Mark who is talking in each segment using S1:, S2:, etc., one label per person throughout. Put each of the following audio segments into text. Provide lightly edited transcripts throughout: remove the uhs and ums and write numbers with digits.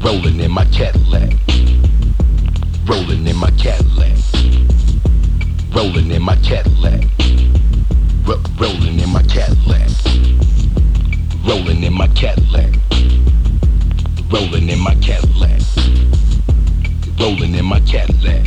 S1: Rolling in my Cadillac. Rolling in my Cadillac. Rolling in my Cadillac. Rolling in my Cadillac. Rolling in my Cadillac. Rolling in my Cadillac. Rolling in my Cadillac.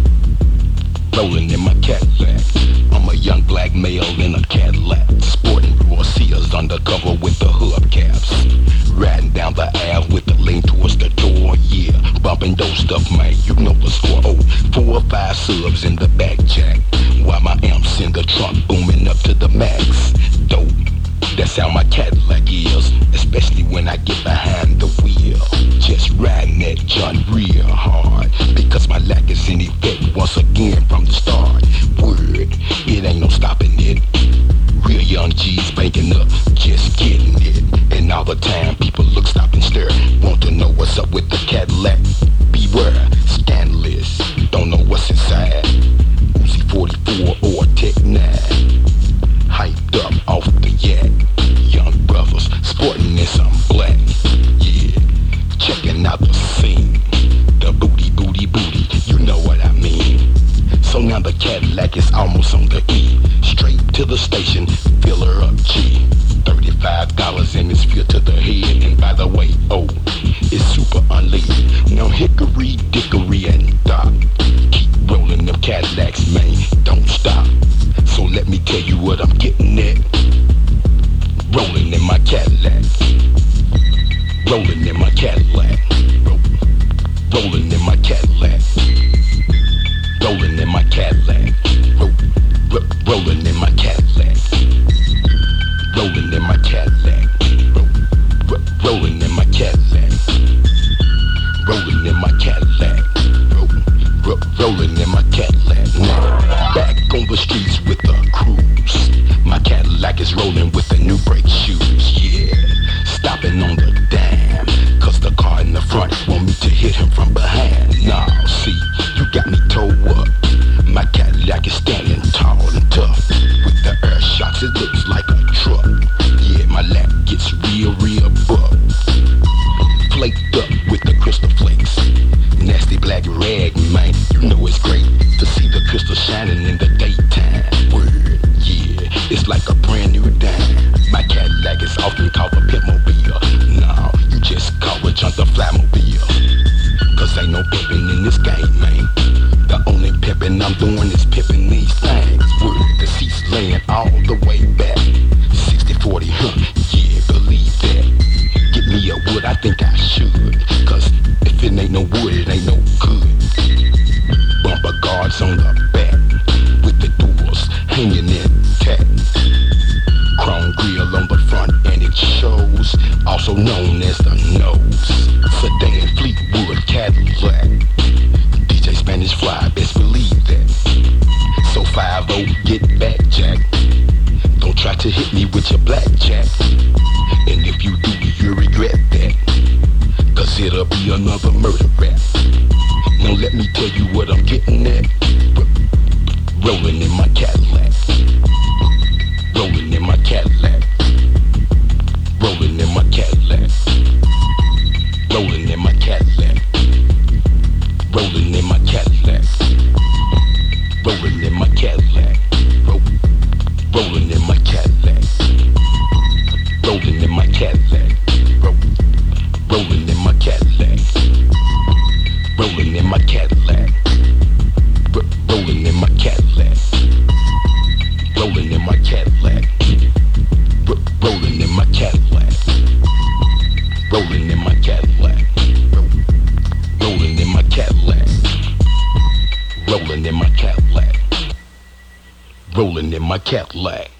S1: Rolling in my Cadillac. I'm a young black male in a Cadillac, sporting raw seals undercover with the hubcaps. Riding down the aisle with the lane towards the door, yeah. Bumping those stuff, man, you know the score. Oh, 4 or 5 subs in the back jack, while my amps in the trunk booming up to the max. Dope, that's how my Cadillac is, especially when I get behind the wheel. Just riding that joint real hard, because my lack is in effect once again from the start. Word, it ain't no stopping it. Real young G's banking up, just getting it. And all the time people look, stop and stare, want to know what's up with the Cadillac. Beware, scandalous, don't know what's inside. Uzi 44 or Tech 9, hyped up off the yak. Young brothers sporting in some black, yeah. Checking out the scene, the booty, booty, booty, you know what I mean. So now the Cadillac is almost on the E. Straight to the station, fill her up G. $35 and it's filled to the head. And by the way, oh, it's super unleashed. Now hickory, dickory, and dock. Keep rolling them Cadillacs, man, don't stop. So let me tell you what I'm getting at. Rolling in my Cadillac. Rolling in my Cadillac. Rolling in my Cadillac. Rolling in my Cadillac. Rolling in my Cadillac. Rolling in my Cadillac. Rolling in my Cadillac. Rolling in my Cadillac. Rolling in my Cadillac. Now, back on the streets with the cruise. My Cadillac is rolling with the new brake shoes, yeah. Stopping on the dime, cause the car in the front want me to hit him from behind. Nah, see, you got me towed up. My Cadillac is standing tall and tough. With the air shocks, it looks like a truck. Yeah, my lap gets real, real buck. Flaked up with the crystal flakes. Nasty black rag, man, you know it's great to see the crystal shining in the daytime. Word, yeah, it's like a brand new dime. My Cadillac is often called a pitmobile. Nah, you just call a junk a flymobile. Cause ain't no pimpin' in this game, man. The only pimpin' I'm doing is pimpin' these things. Word, the seats laying all the way back. 60-40, huh, yeah, believe that. Get me a wood, I think I should. Cause if it ain't no wood, it ain't no good. Bumper guards on the back, with the doors hanging intact. Chrome grill on the front and it shows, also known as the nose. Sedan Fleetwood Cadillac. DJ Spanish Fly, best believe that. So 5-0, get back, Jack. Don't try to hit me with your blackjack. And if you do, you regret that. Cause it'll be another murder rap. Now let me tell you what I'm getting at. Rolling in my Cadillac. Rolling in my Cadillac. Rolling in my Cadillac. Rolling in my Cadillac. Rolling in my Cadillac. Rolling in my Cadillac. Rolling in my Cadillac. Rolling in my Cadillac. Rolling in my Cadillac. Rolling in my Cadillac. Rolling in my Cadillac. Rolling in my Cadillac. Rolling in my Cadillac. Rolling in my Cadillac. Rolling in my Cadillac. Rolling in my Cadillac. Rolling in my Cadillac.